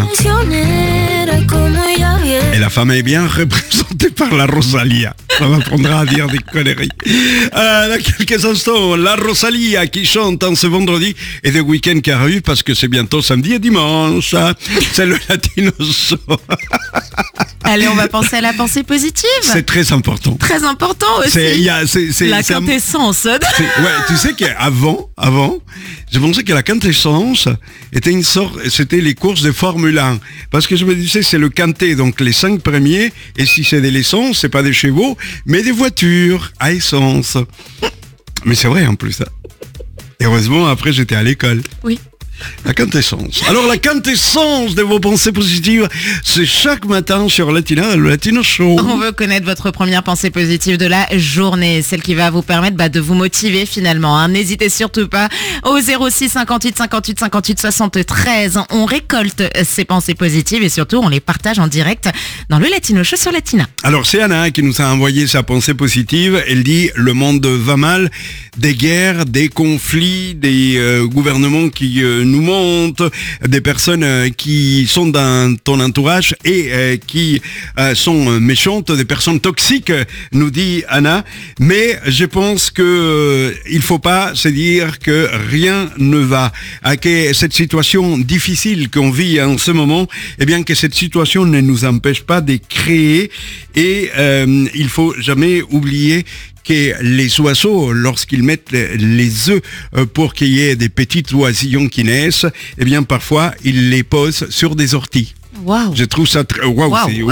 Et la femme est bien représentée par la Rosalia. Ça m'apprendra à dire des conneries. Dans quelques instants, la Rosalia qui chante en ce vendredi et des week-ends qui arrivent parce que c'est bientôt samedi et dimanche. C'est le Latino Show. Allez, on va penser à la pensée positive. C'est très important. Très important aussi. La quintessence. Ouais, tu sais qu'avant, je pensais que la quintessence était c'était les courses de Formule 1. Parce que je me disais, c'est le quintet, donc les 5 premiers, et si c'est de l'essence, c'est pas des chevaux, mais des voitures à essence. Mais c'est vrai en plus. Et heureusement, après, j'étais à l'école. Oui. La quintessence. Alors la quintessence de vos pensées positives, c'est chaque matin sur Latina, le Latino Show. On veut connaître votre première pensée positive de la journée, celle qui va vous permettre de vous motiver finalement. N'hésitez surtout pas au 06 58 58 58 73. On récolte ces pensées positives et surtout on les partage en direct dans le Latino Show sur Latina. Alors c'est Anna qui nous a envoyé sa pensée positive. Elle dit le monde va mal, des guerres, des conflits, des gouvernements qui nous montent, des personnes qui sont dans ton entourage et qui sont méchantes, des personnes toxiques, nous dit Anna. Mais je pense que il faut pas se dire que rien ne va, que cette situation difficile qu'on vit en ce moment, eh bien que cette situation ne nous empêche pas de créer et il faut jamais oublier que les oiseaux, lorsqu'ils mettent les œufs pour qu'il y ait des petits oisillons qui naissent, eh bien parfois ils les posent sur des orties. Wow. Je trouve ça très... Wow,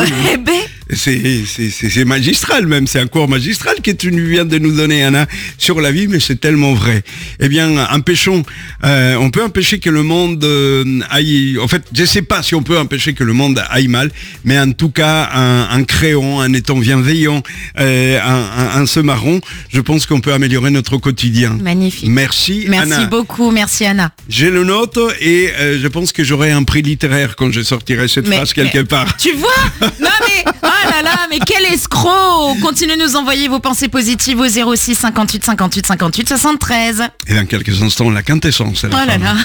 c'est magistral même, c'est un cours magistral que tu viens de nous donner, Anna, sur la vie, mais c'est tellement vrai. Eh bien, empêchons, on peut empêcher que le monde aille... En fait, je ne sais pas si on peut empêcher que le monde aille mal, mais en tout cas, en créant, en étant bienveillant, en se marrant, je pense qu'on peut améliorer notre quotidien. Magnifique. Merci, Anna. Merci beaucoup, merci Anna. Je le note et je pense que j'aurai un prix littéraire quand je sortirai cette phrase quelque part. Tu vois? Non mais, oh là là, mais quel escroc! Continuez de nous envoyer vos pensées positives au 06 58 58 58 73. Et dans quelques instants, la quintessence. Oh là là.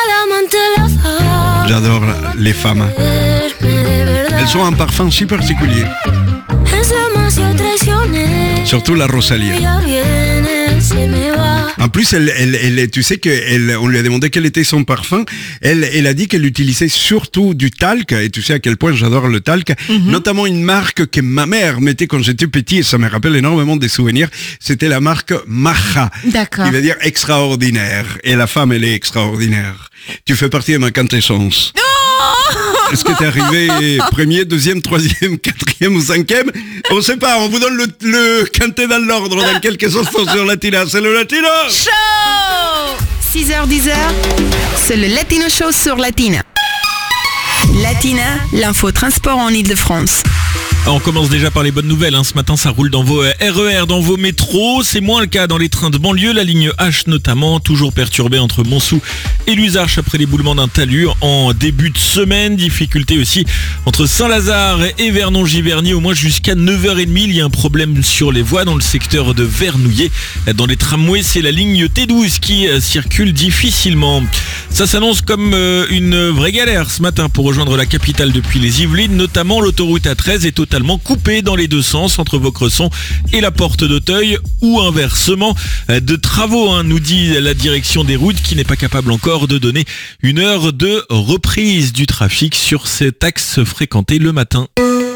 J'adore les femmes. Elles ont un parfum si particulier. Surtout la Rosalia. En plus, elle, tu sais on lui a demandé quel était son parfum. Elle a dit qu'elle utilisait surtout du talc. Et tu sais à quel point j'adore le talc. Notamment une marque que ma mère mettait quand j'étais petit. Et ça me rappelle énormément des souvenirs. C'était la marque Maja. D'accord. Qui veut dire extraordinaire. Et la femme, elle est extraordinaire. Tu fais partie de ma quintessence. Est-ce que t'es arrivé premier, deuxième, troisième, quatrième ou cinquième? On sait pas, on vous donne le quintet dans l'ordre dans quelques instants sur Latina. C'est le Latino Show. 6h, 10h, c'est le Latino Show sur Latina. Latina, l'info transport en Ile-de-France. On commence déjà par les bonnes nouvelles. Ce matin, ça roule dans vos RER, dans vos métros. C'est moins le cas dans les trains de banlieue. La ligne H notamment, toujours perturbée entre Montsou et Luzarches après l'éboulement d'un talus en début de semaine. Difficulté aussi entre Saint-Lazare et Vernon-Giverny, au moins jusqu'à 9h30. Il y a un problème sur les voies dans le secteur de Vernouillet. Dans les tramways, c'est la ligne T12 qui circule difficilement. Ça s'annonce comme une vraie galère ce matin pour rejoindre la capitale depuis les Yvelines. Notamment, l'autoroute A13 est totalement coupée dans les deux sens entre Vaucresson et la porte d'Auteuil ou inversement. De travaux, nous dit la direction des routes, qui n'est pas capable encore de donner une heure de reprise du trafic sur cet axe fréquenté le matin.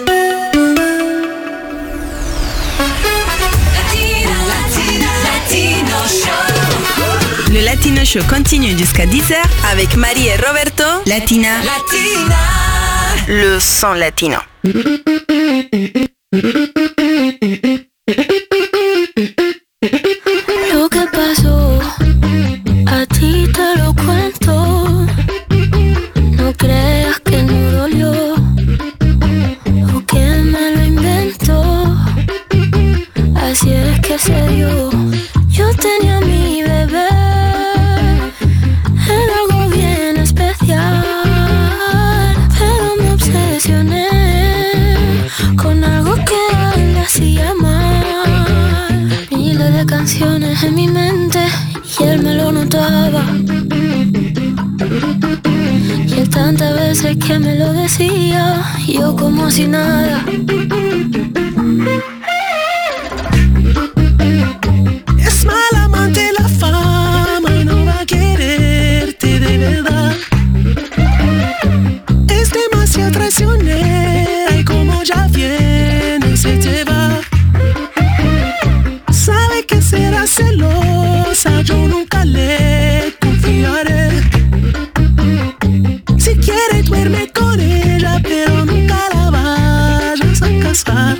Le Latino Show continue jusqu'à 10h avec Marie et Roberto. Latina. Le son latino. Lo que pasó, a ti te lo cuento. No creas que no dolió o que me lo inventó. Así es que se dio. Yo tenía a mi bebé, era algo bien especial, pero me obsesioné con algo que a él le hacía mal. Miles de canciones en mi mente y él me lo notaba. Y que me lo decía, yo como si nada. Es mal amante la fama y no va a quererte de verdad. Es demasiado traicionera y como ya viene se te va. Sabe que será celosa, yo nunca le confiaré. Si quiere duerme con ella, pero nunca la vayas a casar.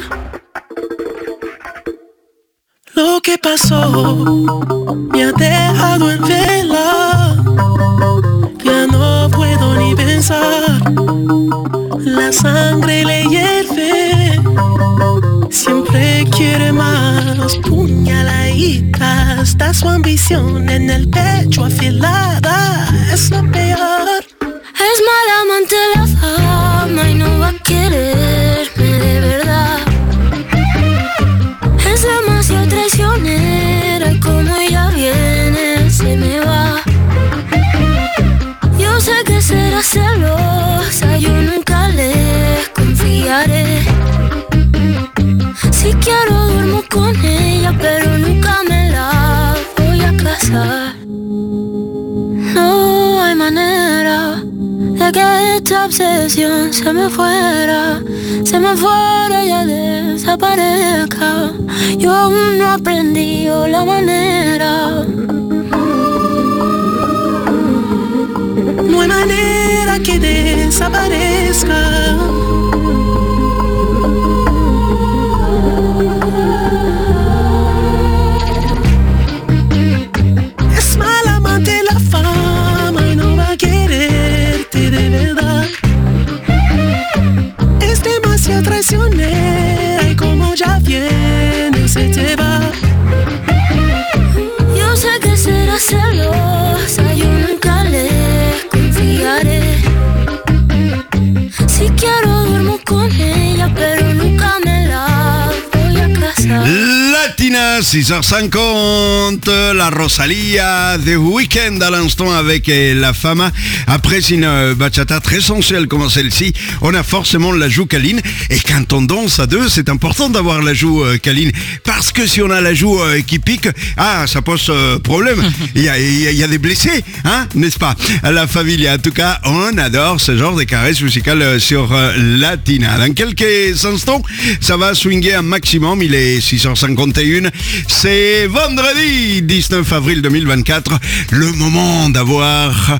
Lo que pasó me ha dejado en vela. Ya no puedo ni pensar. La sangre le hierve. Siempre quiere más. Puñaladita. Está su ambición en el pecho afilada. Es lo peor. Es mala amante la fama y no va a quererme de verdad. Es demasiado traicionera y como ella viene se me va. Yo sé que será celosa, yo nunca le confiaré. Si quiero duermo con ella, pero nunca me la voy a casar. No hay manera de que esta obsesión se me fuera y ya desaparezca. Yo aún no he aprendido la manera. No hay manera que desaparezca. Es mal amante la fama y no va a quererte de verdad. Es demasiado traicionera y como ya viene se te va. Yo sé que será celosa, yo nunca le confiaré. Si quiero duermo con ella, pero nunca me la voy a casar. Latina, 6h50, la Rosalía, The Weeknd à l'instant avec La Fama. Après une bachata très sensuelle comme celle-ci, on a forcément la joue câline. Et quand on danse à deux, c'est important d'avoir la joue câline. Parce que si on a la joue qui pique, ça pose problème. Il y a des blessés, hein, n'est-ce pas? La famille, en tout cas, on adore ce genre de caresses musicales sur Latina. Dans quelques instants, ça va swinguer un maximum. Il est 6h51. C'est vendredi 19 avril 2024. Le moment d'avoir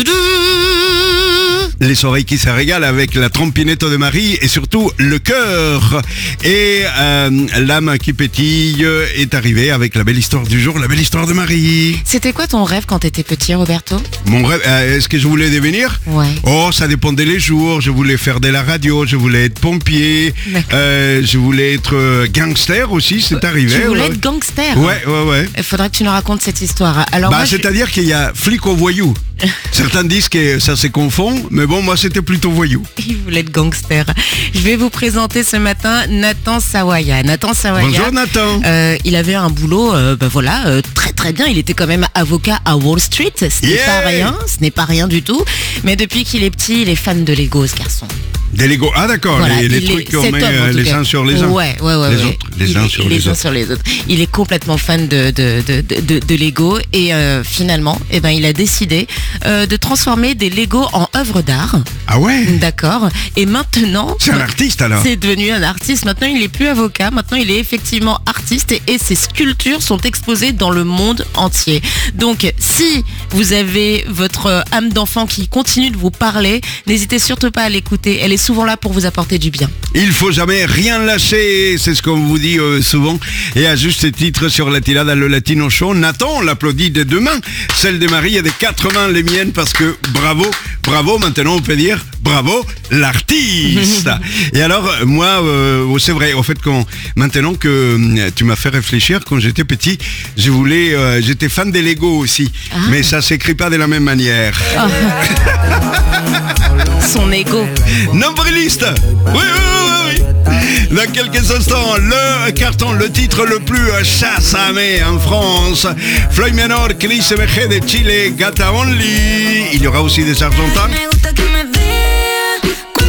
les oreilles qui se régalent avec la trompinette de Marie et surtout le cœur. Et l'âme qui pétille est arrivée avec la belle histoire du jour, la belle histoire de Marie. C'était quoi ton rêve quand t'étais petit, Roberto? Mon rêve, est-ce que je voulais devenir? Ouais. Oh, ça dépendait les jours. Je voulais faire de la radio, je voulais être pompier, je voulais être gangster aussi, c'est arrivé. Tu voulais être gangster? Ouais. Il faudrait que tu nous racontes cette histoire. Alors c'est-à-dire qu'il y a flic au voyou. Certains disent que ça se confond, mais bon, moi c'était plutôt voyou. Il voulait être gangster. Je vais vous présenter ce matin Nathan Sawaya. Bonjour Nathan. Il avait un boulot, très très bien. Il était quand même avocat à Wall Street. Ce n'est pas rien du tout. Mais depuis qu'il est petit, il est fan de Lego, ce garçon. Des Lego, d'accord, voilà, les trucs qu'on met les uns sur les uns. Ouais. Les uns sur les autres. Il est complètement fan de Lego et finalement, il a décidé de transformer des Lego en œuvres d'art. Ah ouais? D'accord. Et maintenant... C'est un artiste alors? C'est devenu un artiste. Maintenant, il n'est plus avocat. Maintenant, il est effectivement artiste et ses sculptures sont exposées dans le monde entier. Donc, si vous avez votre âme d'enfant qui continue de vous parler, n'hésitez surtout pas à l'écouter. Elle est souvent là pour vous apporter du bien. Il faut jamais rien lâcher, c'est ce qu'on vous dit souvent. Et à juste titre sur Latina dans le Latino Show, Nathan, on l'applaudit de deux mains. Celle de Marie et de 4 mains les miennes parce que bravo, maintenant on peut dire bravo l'artiste. Et alors moi, c'est vrai, au fait maintenant que tu m'as fait réfléchir, quand j'étais petit, j'étais fan des Lego aussi, mais ça s'écrit pas de la même manière. Son ego. Nombriliste. Oui. Dans quelques instants, le carton, le titre le plus chassamé en France. Floyd Menor, Chris MG de Chile, Gata Only. Il y aura aussi des Argentins.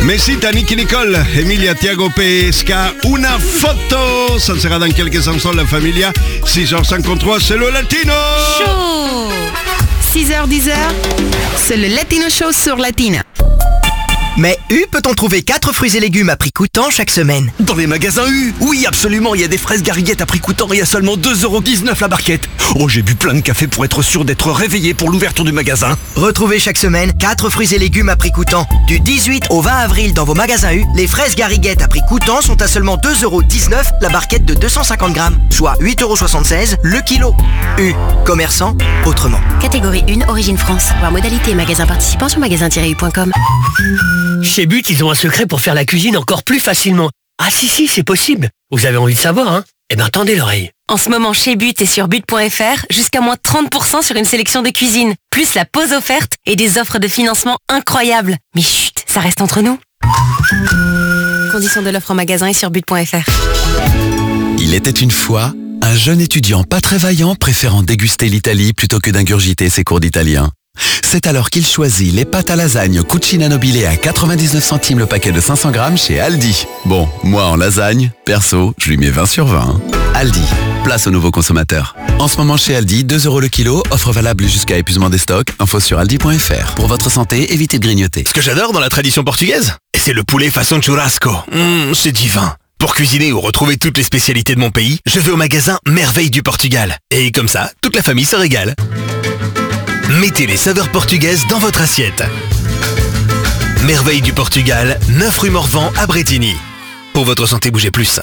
Mesita, Nicky Nicole, Emilia, Thiago Pesca, una photo. Ça sera dans quelques instants, la Familia. 6h53, c'est le Latino Show. 6h, 10h, c'est le Latino Show sur Latina. Mais U peut-on trouver 4 fruits et légumes à prix coûtant chaque semaine? Dans les magasins U, oui absolument, il y a des fraises gariguettes à prix coûtant et à seulement 2,19€ la barquette. Oh, j'ai bu plein de café pour être sûr d'être réveillé pour l'ouverture du magasin. Retrouvez chaque semaine 4 fruits et légumes à prix coûtant. Du 18 au 20 avril dans vos magasins U, les fraises gariguettes à prix coûtant sont à seulement 2,19€ la barquette de 250 grammes, soit 8,76€ le kilo. U, commerçant autrement. Catégorie 1, Origine France. Voir modalité et magasin participant sur magasin-u.com. Chez But, ils ont un secret pour faire la cuisine encore plus facilement. Ah si, c'est possible. Vous avez envie de savoir, hein? Eh ben, tendez l'oreille. En ce moment, chez But et sur but.fr, jusqu'à moins 30% sur une sélection de cuisine. Plus la pause offerte et des offres de financement incroyables. Mais chut, ça reste entre nous. Conditions de l'offre en magasin et sur but.fr. Il était une fois un jeune étudiant pas très vaillant préférant déguster l'Italie plutôt que d'ingurgiter ses cours d'italien. C'est alors qu'il choisit les pâtes à lasagne Cucina Nobile à 99 centimes le paquet de 500 grammes chez Aldi. Bon, moi en lasagne, perso, je lui mets 20 sur 20. Aldi, place aux nouveaux consommateurs. En ce moment chez Aldi, 2€ le kilo, offre valable jusqu'à épuisement des stocks, info sur aldi.fr. Pour votre santé, évitez de grignoter. Ce que j'adore dans la tradition portugaise, c'est le poulet façon churrasco. C'est divin. Pour cuisiner ou retrouver toutes les spécialités de mon pays, je vais au magasin Merveille du Portugal. Et comme ça, toute la famille se régale. Mettez les saveurs portugaises dans votre assiette. Merveille du Portugal, 9 rue Morvan à Bretigny. Pour votre santé, bougez plus.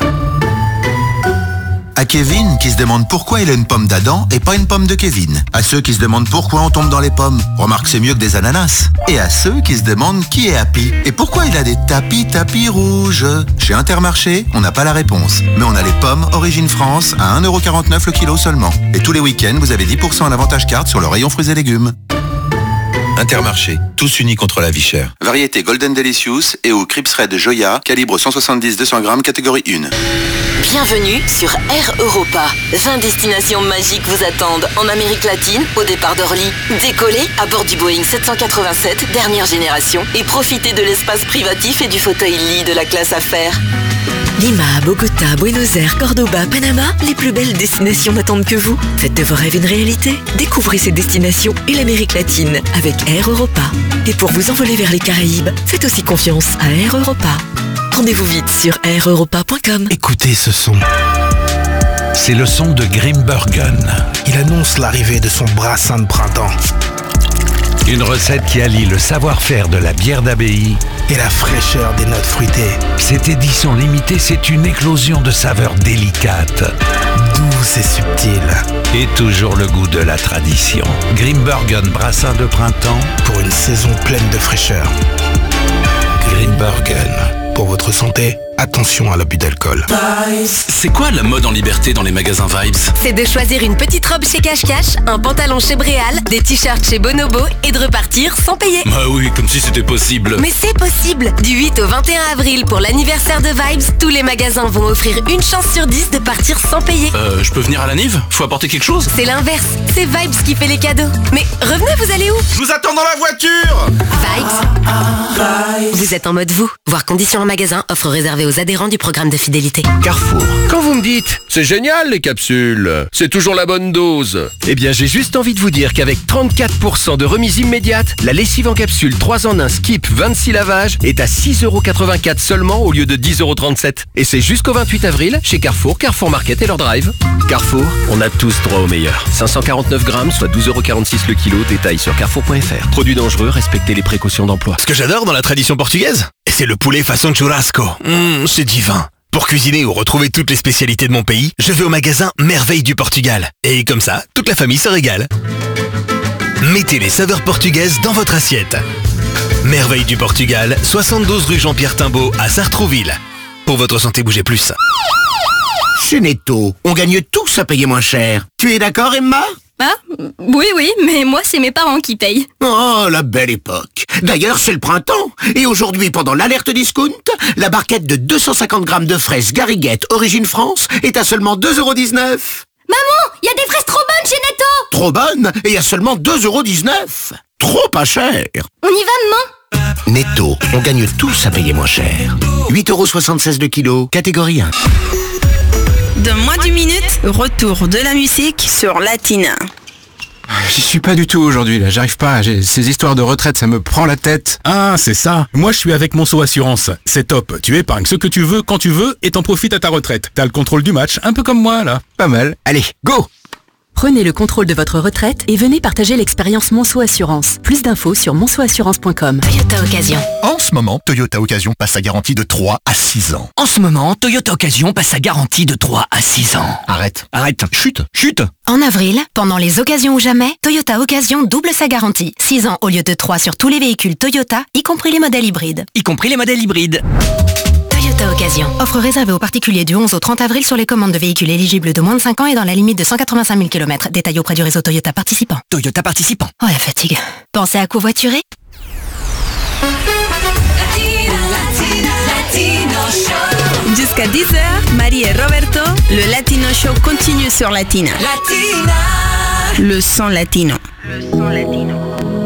À Kevin qui se demande pourquoi il a une pomme d'Adam et pas une pomme de Kevin. À ceux qui se demandent pourquoi on tombe dans les pommes. Remarque, c'est mieux que des ananas. Et à ceux qui se demandent qui est Happy et pourquoi il a des tapis rouges. Chez Intermarché, on n'a pas la réponse. Mais on a les pommes Origine France à 1,49€ le kilo seulement. Et tous les week-ends, vous avez 10% à l'avantage carte sur le rayon fruits et légumes. Intermarché, tous unis contre la vie chère. Variété Golden Delicious et au Crips Red Joya, calibre 170-200 grammes, catégorie 1. Bienvenue sur Air Europa. 20 destinations magiques vous attendent en Amérique latine, au départ d'Orly. Décollez à bord du Boeing 787, dernière génération, et profitez de l'espace privatif et du fauteuil lit de la classe affaires. Lima, Bogota, Buenos Aires, Cordoba, Panama, les plus belles destinations n'attendent que vous. Faites de vos rêves une réalité. Découvrez ces destinations et l'Amérique latine avec Air Europa. Et pour vous envoler vers les Caraïbes, faites aussi confiance à Air Europa. Rendez-vous vite sur aireuropa.com. Écoutez ce son. C'est le son de Grimbergen. Il annonce l'arrivée de son brassin de printemps. Une recette qui allie le savoir-faire de la bière d'abbaye et la fraîcheur des notes fruitées. Cette édition limitée, c'est une éclosion de saveurs délicates, douces et subtiles. Et toujours le goût de la tradition. Grimbergen brassin de printemps pour une saison pleine de fraîcheur. Grimbergen. Pour votre santé, attention à l'abus d'alcool. C'est quoi la mode en liberté dans les magasins Vibes? C'est de choisir une petite robe chez Cash Cash, un pantalon chez Bréal, des t-shirts chez Bonobo et de repartir sans payer. Bah oui, comme si c'était possible. Mais c'est possible. Du 8 au 21 avril pour l'anniversaire de Vibes, tous les magasins vont offrir une chance sur 10 de partir sans payer. Je peux venir à la Nive? Faut apporter quelque chose? C'est l'inverse. C'est Vibes qui fait les cadeaux. Mais revenez, vous allez où? Je vous attends dans la voiture. Vibes. Vous êtes en mode vous. Voir conditions en magasin, offre réservée aux adhérents du programme de fidélité. Carrefour. Quand vous me dites, c'est génial les capsules, c'est toujours la bonne dose. Eh bien, j'ai juste envie de vous dire qu'avec 34% de remise immédiate, la lessive en capsule 3 en 1 Skip 26 lavages est à 6,84€ seulement au lieu de 10,37€. Et c'est jusqu'au 28 avril chez Carrefour, Carrefour Market et leur drive. Carrefour, on a tous droit au meilleur. 549 grammes, soit 12,46€ le kilo, détail sur carrefour.fr. Produits dangereux, respectez les précautions d'emploi. Ce que j'adore dans la tradition portugaise, c'est le poulet façon churrasco. C'est divin. Pour cuisiner ou retrouver toutes les spécialités de mon pays, je vais au magasin Merveille du Portugal. Et comme ça, toute la famille se régale. Mettez les saveurs portugaises dans votre assiette. Merveille du Portugal, 72 rue Jean-Pierre Timbaud à Sartrouville. Pour votre santé, bougez plus. Chez Netto, on gagne tous à payer moins cher. Tu es d'accord, Emma? Ah, oui, mais moi, c'est mes parents qui payent. Oh, la belle époque. D'ailleurs, c'est le printemps. Et aujourd'hui, pendant l'alerte discount, la barquette de 250 grammes de fraises Gariguette Origine France est à seulement 2,19€. Maman, il y a des fraises trop bonnes chez Netto. Trop bonnes et à seulement 2,19€. Trop pas cher. On y va, maman? Netto, on gagne tous à payer moins cher. 8,76€ le kilo, catégorie 1. Dans moins d'une minute, retour de la musique sur Latina. J'y suis pas du tout aujourd'hui là, j'arrive pas, ces histoires de retraite ça me prend la tête. Ah c'est ça, moi je suis avec Monceau Assurance, c'est top, tu épargnes ce que tu veux quand tu veux et t'en profites à ta retraite. T'as le contrôle du match, un peu comme moi là, pas mal, allez, go! Prenez le contrôle de votre retraite et venez partager l'expérience Monceau Assurance. Plus d'infos sur monceauassurance.com. Toyota Occasion. En ce moment, Toyota Occasion passe sa garantie de 3 à 6 ans. En ce moment, Toyota Occasion passe sa garantie de 3 à 6 ans. Arrête. Chute. En avril, pendant les occasions ou jamais, Toyota Occasion double sa garantie. 6 ans au lieu de 3 sur tous les véhicules Toyota, y compris les modèles hybrides. Toyota Occasion. Offre réservée aux particuliers du 11 au 30 avril sur les commandes de véhicules éligibles de moins de 5 ans et dans la limite de 185 000 km. Détails auprès du réseau Toyota participant. Oh la fatigue. Pensez à covoiturer? Jusqu'à 10h, Marie et Roberto, le Latino Show continue sur Latina. Le son latino.